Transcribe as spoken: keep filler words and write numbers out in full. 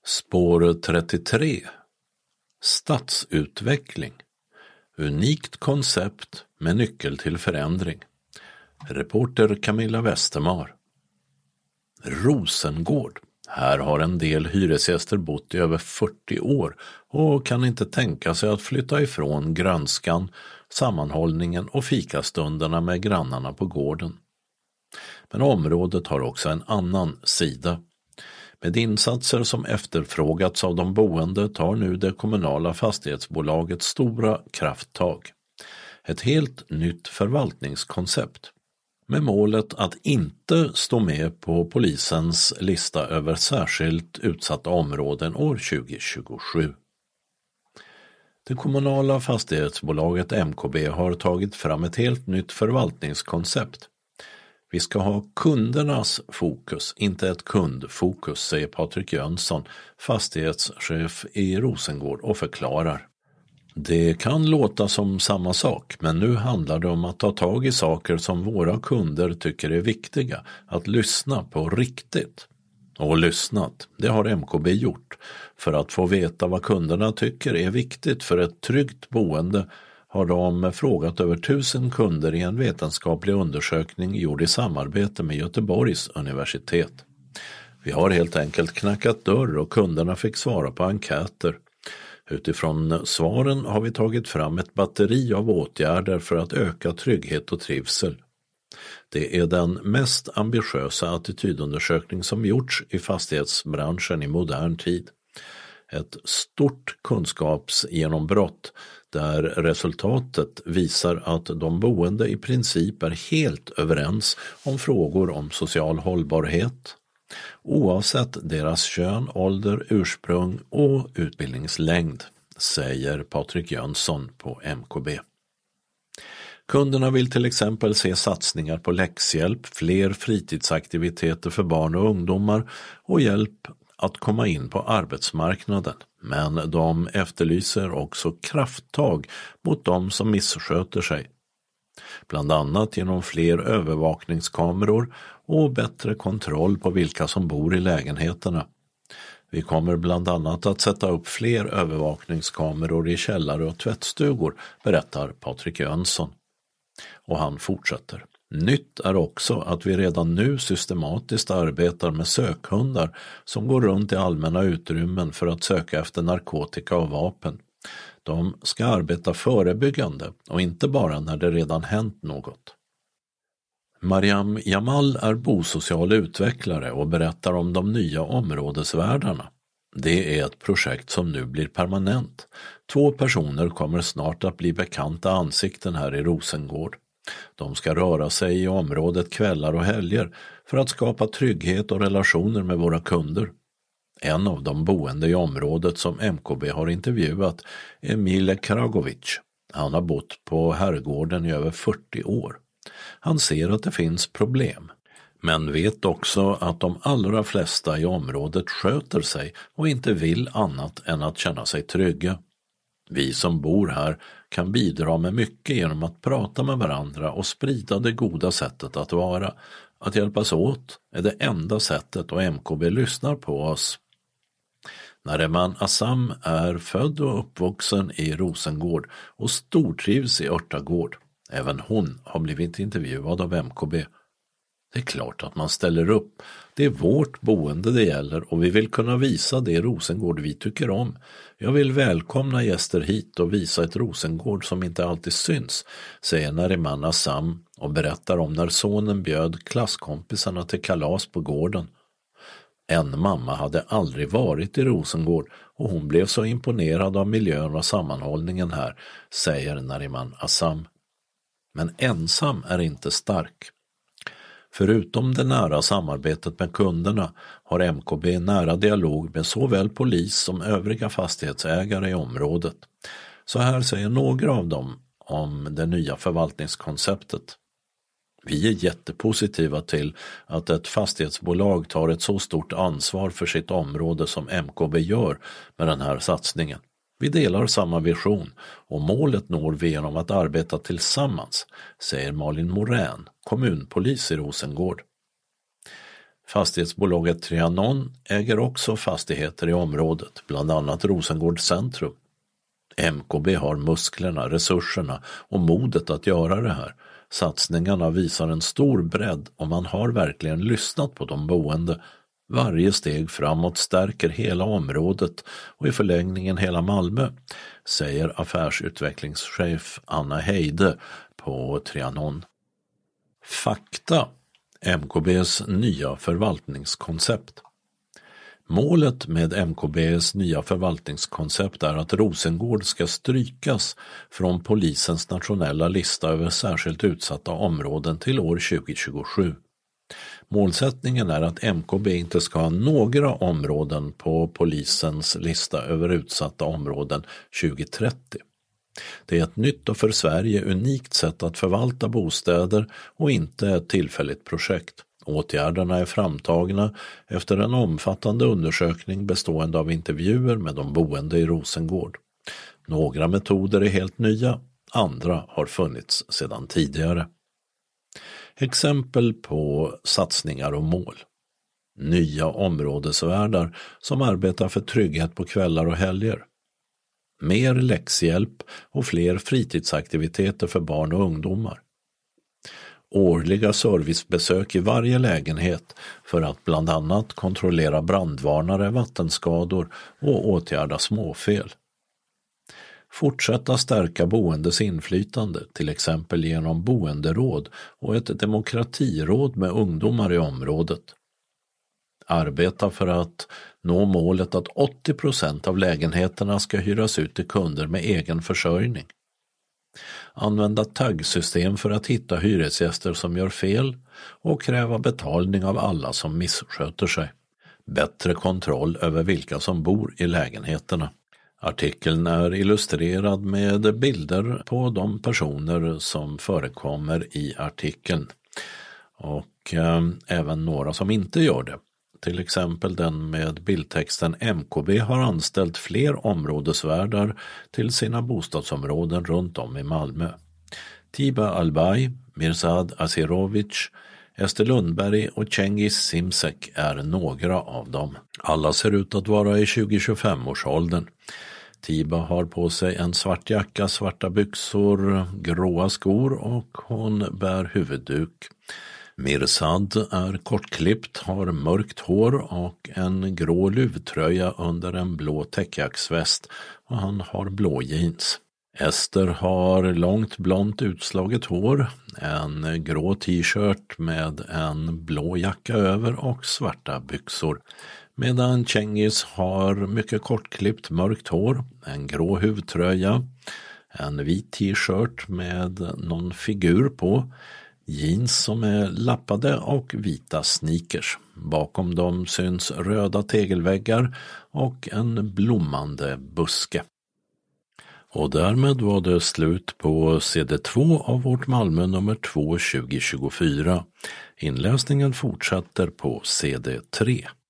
Spår trettiotre. Stadsutveckling. Unikt koncept med nyckel till förändring. Reporter Camilla Westermar. Rosengård. Här har en del hyresgäster bott i över fyrtio år och kan inte tänka sig att flytta ifrån grönskan, sammanhållningen och fikastunderna med grannarna på gården. Men området har också en annan sida. Med insatser som efterfrågats av de boende tar nu det kommunala fastighetsbolaget stora krafttag. Ett helt nytt förvaltningskoncept. Med målet att inte stå med på polisens lista över särskilt utsatta områden år tjugo tjugosju. Det kommunala fastighetsbolaget M K B har tagit fram ett helt nytt förvaltningskoncept. Vi ska ha kundernas fokus, inte ett kundfokus, säger Patrik Jönsson, fastighetschef i Rosengård, och förklarar. Det kan låta som samma sak, men nu handlar det om att ta tag i saker som våra kunder tycker är viktiga, att lyssna på riktigt. Och lyssnat, det har M K B gjort. För att få veta vad kunderna tycker är viktigt för ett tryggt boende har de frågat över tusen kunder i en vetenskaplig undersökning gjord i samarbete med Göteborgs universitet. Vi har helt enkelt knackat dörr och kunderna fick svara på enkäter. Utifrån svaren har vi tagit fram ett batteri av åtgärder för att öka trygghet och trivsel. Det är den mest ambitiösa attitydundersökning som gjorts i fastighetsbranschen i modern tid. Ett stort kunskapsgenombrott där resultatet visar att de boende i princip är helt överens om frågor om social hållbarhet, oavsett deras kön, ålder, ursprung och utbildningslängd, säger Patrik Jönsson på M K B. Kunderna vill till exempel se satsningar på läxhjälp, fler fritidsaktiviteter för barn och ungdomar och hjälp att komma in på arbetsmarknaden. Men de efterlyser också krafttag mot de som missköter sig. Bland annat genom fler övervakningskameror och bättre kontroll på vilka som bor i lägenheterna. Vi kommer bland annat att sätta upp fler övervakningskameror i källare och tvättstugor, berättar Patrik Jönsson. Och han fortsätter. Nytt är också att vi redan nu systematiskt arbetar med sökhundar som går runt i allmänna utrymmen för att söka efter narkotika och vapen. De ska arbeta förebyggande och inte bara när det redan hänt något. Mariam Jamal är bosocial utvecklare och berättar om de nya områdesvärdarna. Det är ett projekt som nu blir permanent. Två personer kommer snart att bli bekanta ansikten här i Rosengård. De ska röra sig i området kvällar och helger för att skapa trygghet och relationer med våra kunder. En av de boende i området som M K B har intervjuat är Mile Kragovic. Han har bott på herrgården i över fyrtio år. Han ser att det finns problem, men vet också att de allra flesta i området sköter sig och inte vill annat än att känna sig trygga. Vi som bor här kan bidra med mycket genom att prata med varandra och sprida det goda sättet att vara. Att hjälpas åt är det enda sättet och M K B lyssnar på oss. Nariman Assam är född och uppvuxen i Rosengård och stortrivs i Örtagård. Även hon har blivit intervjuad av M K B. Det är klart att man ställer upp. Det är vårt boende det gäller och vi vill kunna visa det Rosengård vi tycker om. Jag vill välkomna gäster hit och visa ett Rosengård som inte alltid syns, säger Nariman Assam och berättar om när sonen bjöd klasskompisarna till kalas på gården. En mamma hade aldrig varit i Rosengård och hon blev så imponerad av miljön och sammanhållningen här, säger Nariman Assam. Men ensam är inte stark. Förutom det nära samarbetet med kunderna har M K B nära dialog med såväl polis som övriga fastighetsägare i området. Så här säger några av dem om det nya förvaltningskonceptet. Vi är jättepositiva till att ett fastighetsbolag tar ett så stort ansvar för sitt område som M K B gör med den här satsningen. Vi delar samma vision och målet når vi genom att arbeta tillsammans, säger Malin Morän, kommunpolis i Rosengård. Fastighetsbolaget Trianon äger också fastigheter i området, bland annat Rosengård centrum. M K B har musklerna, resurserna och modet att göra det här. Satsningarna visar en stor bredd och man har verkligen lyssnat på de boende. Varje steg framåt stärker hela området och i förlängningen hela Malmö, säger affärsutvecklingschef Anna Heide på Trianon. Fakta. M K B:s nya förvaltningskoncept. Målet med M K B:s nya förvaltningskoncept är att Rosengård ska strykas från polisens nationella lista över särskilt utsatta områden till år tjugo tjugosju. Målsättningen är att M K B inte ska ha några områden på polisens lista över utsatta områden tjugo trettio. Det är ett nytt och för Sverige unikt sätt att förvalta bostäder och inte ett tillfälligt projekt. Åtgärderna är framtagna efter en omfattande undersökning bestående av intervjuer med de boende i Rosengård. Några metoder är helt nya, andra har funnits sedan tidigare. Exempel på satsningar och mål. Nya områdesvärdar som arbetar för trygghet på kvällar och helger. Mer läxhjälp och fler fritidsaktiviteter för barn och ungdomar. Årliga servicebesök i varje lägenhet för att bland annat kontrollera brandvarnare, vattenskador och åtgärda småfel. Fortsätta stärka boendes inflytande, till exempel genom boenderåd och ett demokratiråd med ungdomar i området. Arbeta för att nå målet att åttio procent av lägenheterna ska hyras ut till kunder med egen försörjning. Använda taggsystem för att hitta hyresgäster som gör fel och kräva betalning av alla som missköter sig. Bättre kontroll över vilka som bor i lägenheterna. Artikeln är illustrerad med bilder på de personer som förekommer i artikeln och eh, även några som inte gör det. Till exempel den med bildtexten M K B har anställt fler områdesvärdar till sina bostadsområden runt om i Malmö. Tiba Albay, Mirzad Asirovic, Ester Lundberg och Cengiz Simsek är några av dem. Alla ser ut att vara i tjugo till tjugofem årsåldern. Tiba har på sig en svart jacka, svarta byxor, gråa skor och hon bär huvudduk. Mirzad är kortklippt, har mörkt hår och en grå luvtröja under en blå täckjacksväst och han har blå jeans. Ester har långt blont utslaget hår, en grå t-shirt med en blå jacka över och svarta byxor. Medan Cengiz har mycket kortklippt mörkt hår, en grå huvtröja, en vit t-shirt med någon figur på, jeans som är lappade och vita sneakers. Bakom dem syns röda tegelväggar och en blommande buske. Och därmed var det slut på C D två av vårt Malmö nummer två tjugo tjugofyra. Inläsningen fortsätter på C D tre.